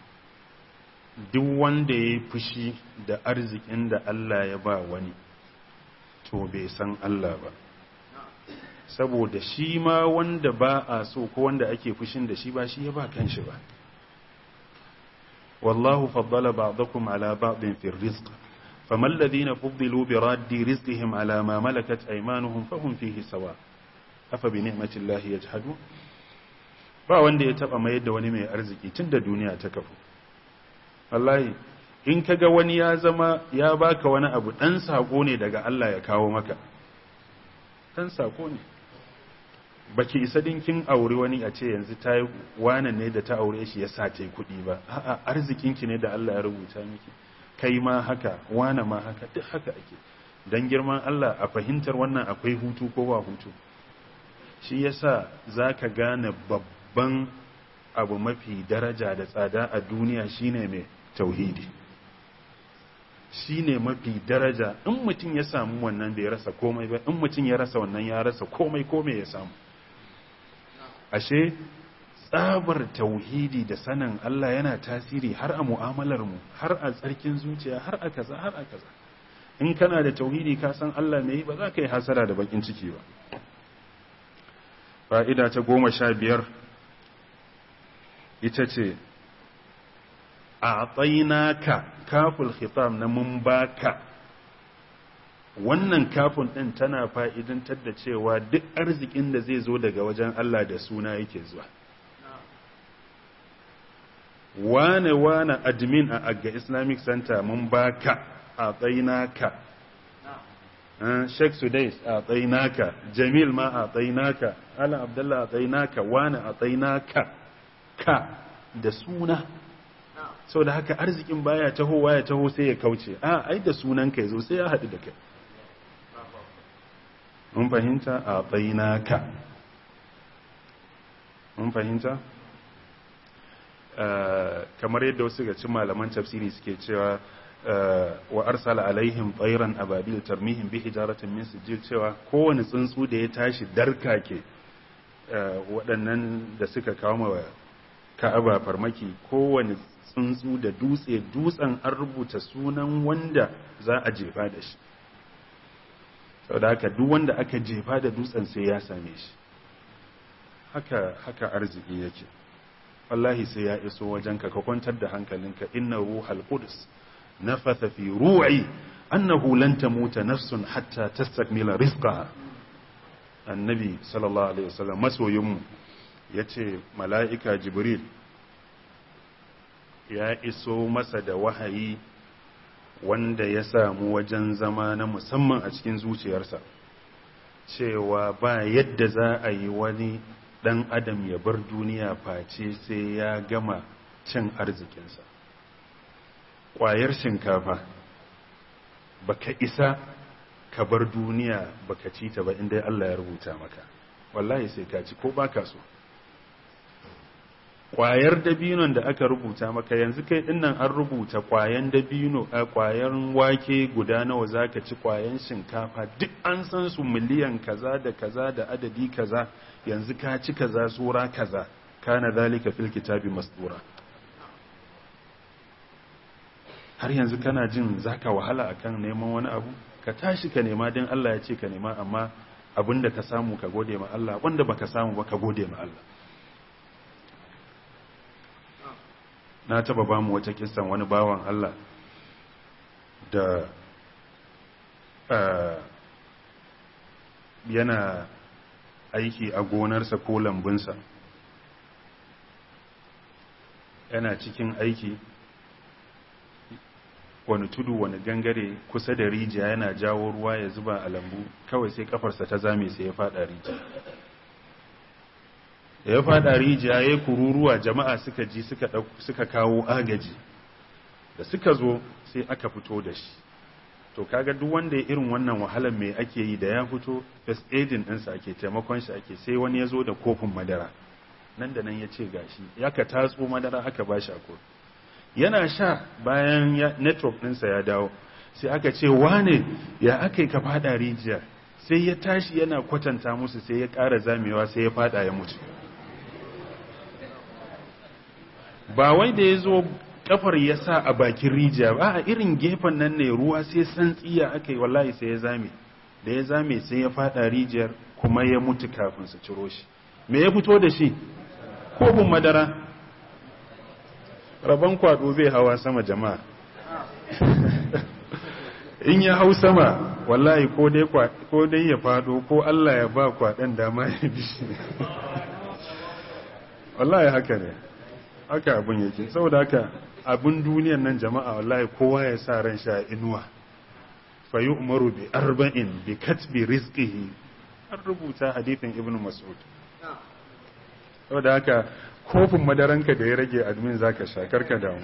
duk wanda ya yi fushi da arzikin da Allah ya ba wani to bai san Allah ba saboda shi ma wanda ba a so ko wanda ake fushin da shi ba shi ya ba kanshi ba wallahu faddala ba'dakum ala ba'din fi rizq faman ladina fuddilu bi raddi rizqihim ala ma malakat aymanuhum fahum fihi sawa afa bi ni'mati llahi yajhadu ba wanda ya taba mayar da wani mai arziki tunda duniya ta kafu wallahi in kaga wani ya zama ya baka wani abu dan sako ne daga Allah ya kawo maka dan sako ne baki isa dinkin aure wani a ce yanzu ta yi wanan ne da ta aure shi ya sa ta yi kuɗi ba a'a arzikinki ne da Allah ya rubuta miki kai ma haka wana ma haka duk haka ake dan girman Allah a fahimtar wannan akwai hutu ko ba hutu shi yasa zaka gane babban abu mafi daraja da tsada a duniya shine mai tauhidi shine mafi daraja in mutum ya samu wannan bai rasa komai ba in mutum ya rasa wannan ya rasa komai ya samu ashe tsabar tauhidi da sanin Allah yana tasiri har a mu'amalar mu har a tsarkin zuciya har a kaza in kana da tauhidi ka san Allah mai ba za ka yi hasara da bakin ciki ba fa'ida ta 15 ita ce a tsayinaka kaful khitam na mun baka wannan kafin ɗin tana fa'idantar da cewa duk arzikin da zai zo daga wajen Allah da suna yake zuwa. Wane admin a Agga Islamic Center mun baka a tsayinaka. Sheikh Sudais a tsayinaka, Jamil ma a tsayinaka, Alan Abdullah a tsayinaka, wane a tsayinaka, ka da suna. Sau da haka arzikin baya tahowa ya taho sai ya kauce, ai da sunanka ya zo sai ya haɗu da kai. mun fahimta a bainaka mun fahimta kamar yadda wasu ga cin malaman tafsiri suke cewa wa arsala alaihim tayran ababil tarmihim bi hijaratin min sijil cewa kowane tsuntsu da ya tashi darkake waɗannan da suka kawo wa Ka'aba farmaki kowane tsuntsu da dutsen an rubuta sunan wanda za a jefa da shi saboda haka duk wanda aka jefa da dutsen sai ya same shi haka arziki yake wallahi sai ya iso wajenka ka kwantar da hankalinka inna ruhal qudus nafatha fi ru'i annahu lan tamuta nafsun hatta tastakmila rizqaha annabi sallallahu alaihi wasallam masoyinmu yace mala'ika jibril ya iso masa da wahayi wanda ya samu wajen zama na musamman a cikin zuciyarsa cewa ba yadda za a yi wani dan adam ya bar duniya face sai ya gama cin arzikinsa ƙwayar shinkafa baka isa ka bar duniya baka ci ta ba inda Allah ya rubuta maka wallahi sai ka ci ko baka so ƙwayar dabinon da aka rubuta maka yanzu kai dinnan an rubuta ƙwayan dabino a ƙwayan wake guda nawa zaka ci ƙwayan shinkafa duk an san su miliyan kaza da kaza da adadi kaza yanzu ka ci kaza sura kaza kana zalika fil kitabi masdura har yanzu kana jin zaka wahala akan neman wani abu ka tashi ka nema dan Allah ya ce ka nema amma abinda ka samu ka gode ma Allah wanda baka samu ba ka gode ma Allah na taba ba mu wata kissan wani bawan Allah da yana aiki a gonarsa ko lambunsa yana cikin aiki wani tudu wani gangare kusa da rijiya yana jawo ruwa ya zuba a lambu kawai sai kafarsa ta zame sai ya fada rijiya ya fada rijiya ya kururuwa, jama'a suka ji suka kawo agaji, da suka zo sai aka fito da shi. To kaga duk wanda ya irin wannan wahalar mai ake yi, da ya fito first aiding ɗinsa ake, taimakon shi ake. Sai wani ya zo da kofin madara, nan da nan ya ce gashi, ya ka tatso madara aka ba shi a kofi. Yana sha, bayan network ɗinsa ya dawo, sai aka ce wane ya aka yi ka fada rijiya, sai ya tashi yana kwatanta musu, sai ya ƙara zamewa, sai ya fada ya mutu. Ba wai da ya zo kafar ya sa a bakin rijiya ba, a irin gefen nan ne ruwa sai santsiya aka yi, wallahi sai ya zame. Da ya zame sai ya fada rijiyar, kuma ya mutu kafin su ciro shi. Me ya fito da shi? Kofin madara. Rabon kwado bai hawa sama jama'a. In ya hau sama, wallahi ko dai ya fado, ko Allah ya ba kwaɗan dama ya bi shi. Wallahi haka ne, haka abin yake. Saboda haka abin duniyan nan jama'a, wallahi kowa ya sa ran sha inuwa. Fa yu'maru bi arba'in bi katbi rizqihi. An rubuta hadithin Ibn Mas'ud. Saboda haka kofin madaranka da ya rage admin zaka sha, karka damu.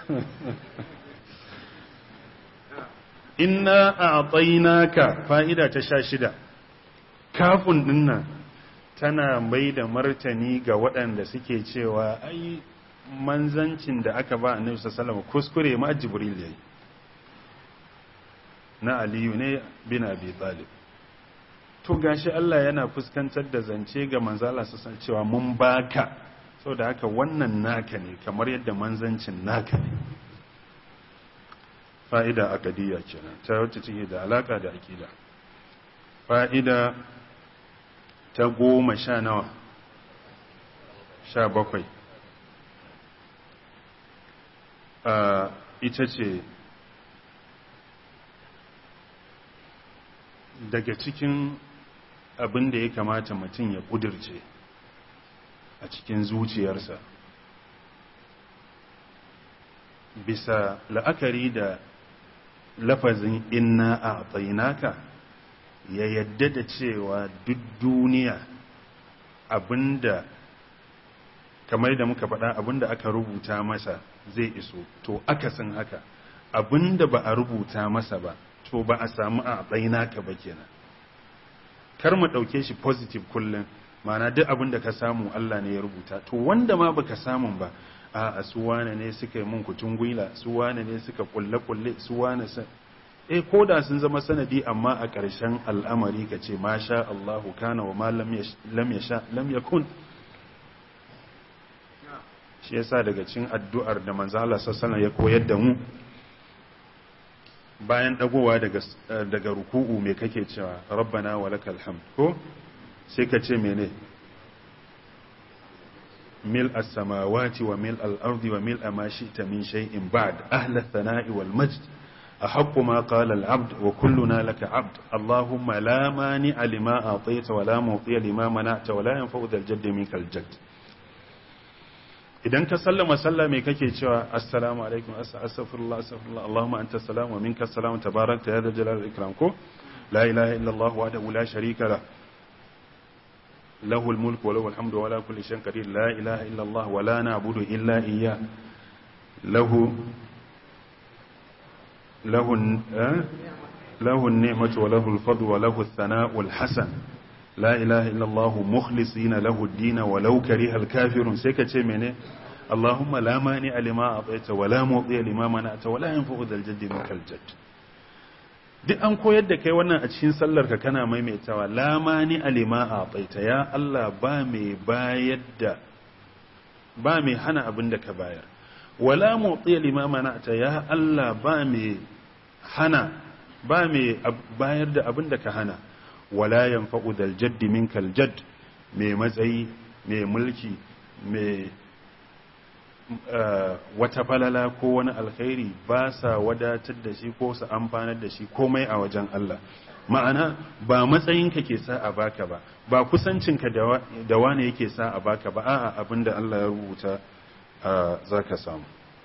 Inna a'tainaka, fa'ida ta 16. Kafin dinnan tana mai da martani ga waɗanda suke cewa ai manzancin da aka ba Annabi sallallahu alaihi wasallam kuskure ma Jibril yayi. Na Aliyu ne bin Abi Talib. To gashi Allah yana fuskantar da zance ga manzo Allah sallallahu alaihi wasallam cewa mun baka, saboda haka wannan naka ne kamar yadda manzancin naka ne. Fa'ida akadiyya kenan, ta wacce take da alaka da akida. Fa'ida ta 17 ita ce daga cikin abin da ya kamata mutum ya kudirce a cikin zuciyarsa, bisa la'akari da lafazin inna a tsainaka, ya yadda da cewa duk duniya abinda, kamar da muka faɗa, abinda aka rubuta masa zai iso. To akasin haka, abinda ba a rubuta masa ba, to ba a samu a tsainaka ba kenan. Kar mu ɗauke shi positive kullum, mana duk abinda ka samu Allah ne ya rubuta. To wanda ma baka samun ba, a su wane ne suka yi mun kutun gwila, su wane ne suka kulle su wane ko da sun zama sanadi, amma a ƙarshen al'amari ka ce masha Allahu kana wa ma lam yasha lam yakun. Shi yasa daga cikin addu'ar da manzo Allah sallallahu alaihi wasallam ya koyar da mu, bayan dagowa daga ruku'u me kake cewa? Rabbana wa lakal hamd, ko sai ka ce mene? ملء السماوات وملء الأرض وملء ما شئت من شيء بعد أهل الثناء والمجد أحق ما قال العبد وكلنا لك عبد اللهم لا مانع لما أعطيت ولا معطي لما منعت ولا ينفع ذا الجد منك الجد. idan ka sallama me kake cewa? Assalamu alaikum, astaghfirullah Allahumma anta salam wa minka salam tabarakta ya dhal jalali wal ikram, ko la ilaha illa Allah wahdahu la sharika lahu له الملك وله الحمد ولا كل شيء قدير لا إله إلا الله ولا نعبد إلا إياه له النعمة وله الفضل وله الثناء الحسن لا إله إلا الله مخلصين له الدين ولو كره الكافرون. سيكتشي منه اللهم لا مانع لما أعطيت ولا معطي لما منعت ولا ينفع ذا الجد منك الجد. duk an koyar da kai wannan a cikin sallarka, kana maimaitawa la mani alima a taita, ya Allah ba mai hana abin da ka bayar, wala motsi lima mana'ta, ya Allah ba mai bayar da abin da ka hana, wala yanfa'u dal jaddi minkal jadd, mai matsayi, mai mulki, mai wata falala ko wani alkhairi ba sa wadatar da shi ko su amfanar da shi komai a wajen Allah. Ma'ana ba matsayinka ke sa a baka ba, ba kusancinka da wane yake sa a baka ba, a'a abinda Allah ya rubuta za ka samu.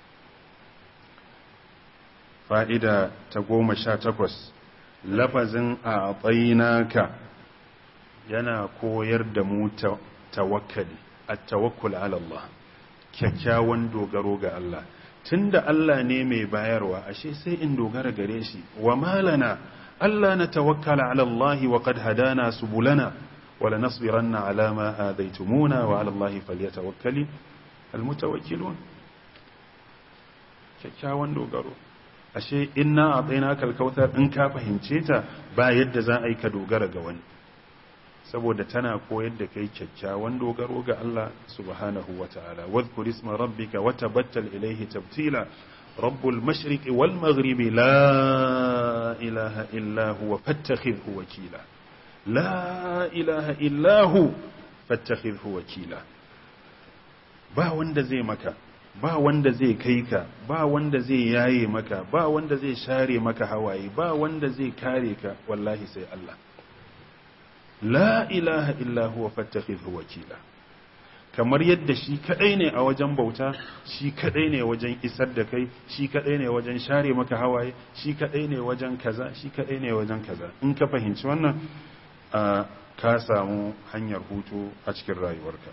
Fa'ida ta 18, lafazin a tsayinaka yana koyar da mu tawakkali. at-tawakkul ala Allah, kyakkyawan dogaro ga Allah. Tunda Allah ne mai bayarwa, ashe sai in dogara gare shi. Wa malana alla natawakkala ala Allah wa qad hadana subulana wa lanasbiranna ala ma adaytumuna wa ala Allah falyatawakkali almutawakkilun. Kyakkyawan dogaro, ashe inna a'tainaka al-kautsar, in ka fahimce ta ba yadda za a yi ka dogara ga wani, saboda tana koyar da kai kyakkyawan dogaro ga Allah subhanahu wa ta'ala. Wadhkur isma rabbika wa tabattal ilayhi tabtila, rabbul mashriqi wal maghribi la ilaha illa huwa fattakhidhu wakila, la ilaha illa hu fattakhidhu wakila. Ba wanda zai maka, ba wanda zai kai ka, ba wanda zai yaye maka, ba wanda zai share maka hawaye, ba wanda zai kare ka, wallahi sai Allah. La ilaha illa huwa fattakhidhu wakila. Kamar yadda shi kadai ne a wajen bauta, shi kadai ne wajen isar da kai, shi kadai ne wajen share maka hawaye, shi kadai ne wajen kaza, shi kadai ne wajen kaza. In ka fahimci wannan, ka samu hanyar hutu a cikin rayuwarka.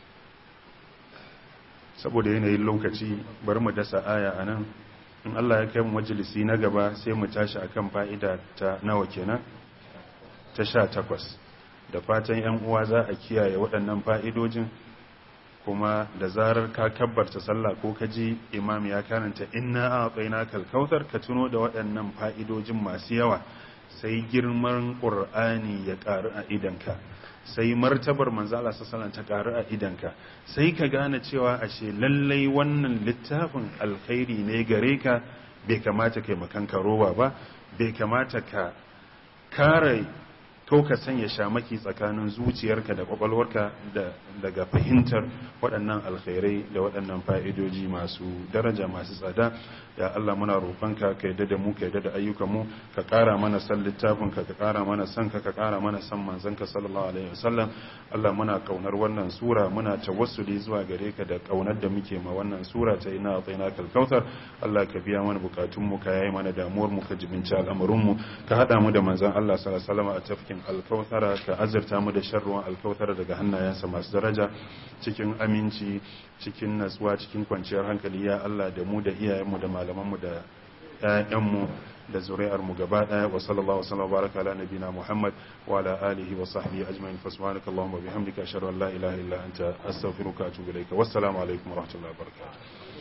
Saboda yanayin lokaci, bari mu dasa aya anan. In Allah ya kai mu majalisi na gaba, sai mu tashi akan fa'ida ta nawa kenan? Ta 18. Da fatan ‘yan uwa za a kiyaye waɗannan fa'idojin, kuma da zarar ka kabbarta sallah ko ka ji imam ya karanta inna a tsaina kalkautar, ka tuno da waɗannan fa'idojin masu yawa, sai girman ƙur'ani ya ƙaru a idanka, sai martabar manzala sassalan ta ƙaru a idanka, sai ka gane cewa ashe lallai wannan littafin alkhairi ne gare ka, bai kamata kai makanka roba ba, bai kamata ka kare ko ka sanya shamaki tsakanin zuciyarka da kwakwalwarka daga fahimtar waɗannan alkhairai da waɗannan fa'idoji masu daraja masu tsada. Ya Allah, muna roƙonka ka yadda da mu, ka yadda da ayyukanmu, ka ƙara mana san littafinka, ka ƙara mana san ka ƙara mana san manzanka sallallahu alaihi wasallam. Allah, muna kaunar wannan sura, muna tawassuli zuwa gare ka da kaunar da muke ma wannan sura ta ina tsaina kalkautar. Allah, ka biya mana bukatunmu, ka yayi mana damuwarmu, ka jibinci al'amuranmu, ka haɗa mu da manzan Allah sallallahu alaihi wasallam a tafkin alkautsara, ka azurta mu da sharruwan alkautsara daga hannayensa masu daraja, cikin aminci, cikin natsuwa, cikin kwanciyar hankali. Ya Allah, da mu da iyayenmu da malamanmu da ƴaƴanmu da zuri'armu gaba ɗaya. Wa sallallahu wa sallam baraka ala nabina Muhammad wa ala alihi wa sahbihi ajma'in. Fa subhanaka allahumma bihamdika ashhadu an la ilaha illa anta astaghfiruka wa atubu ilayka. Wassalamu alaikum wa rahmatullahi wa barakatuh.